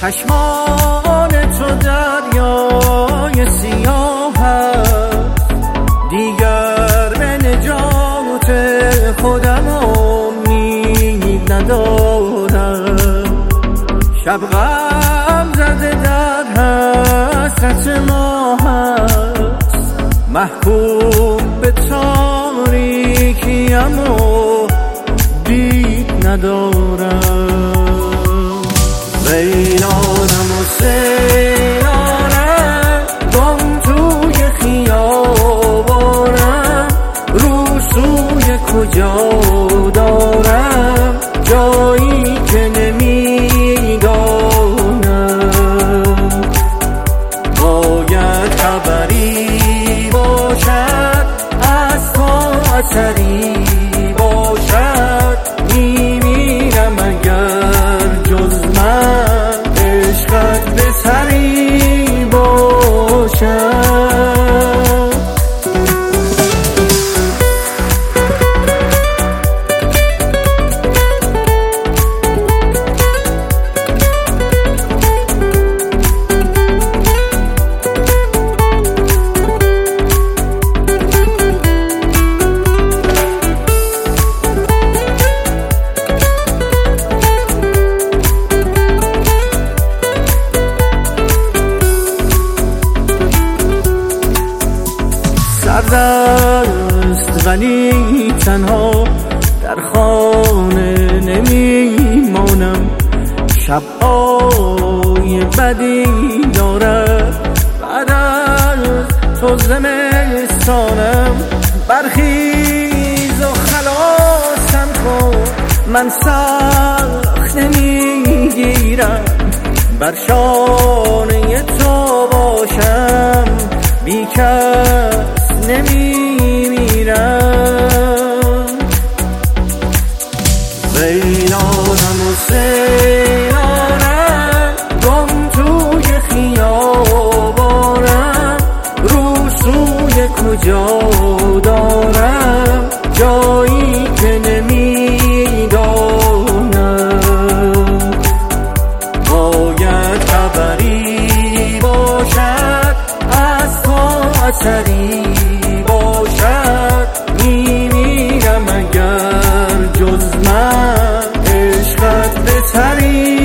چشمان تو دریای سیاه است، دیگر به نجات خودم امید ندارم. شب غم زده در حسرت ما هست، محکوم به تاریکیم و دید ندارم. ویرانم و سیرانم، گم توی خیابانم، رو سوی کجا دارم، جایی که نمیدانم. باید خبری باشد از تو، اثری باشد، میمیرم اگر جز من عشقت به سری باشد. سردست ولی تنها در خانه نمیمانم، شب‌های بدی دارد بعد از تو زمستانم. برخیز و خلاصم کن، من سخت نمیگیرم، بر شانه تو باشم، بی کس نمیمیرم. ویرانم و سیرانم، گم توی خیابانم، رو سوی کجا دارم، جایی که نمیدانم. باید خبری باشد از تو، اثری باشد، میمیرم اگر جز من عشقت به سری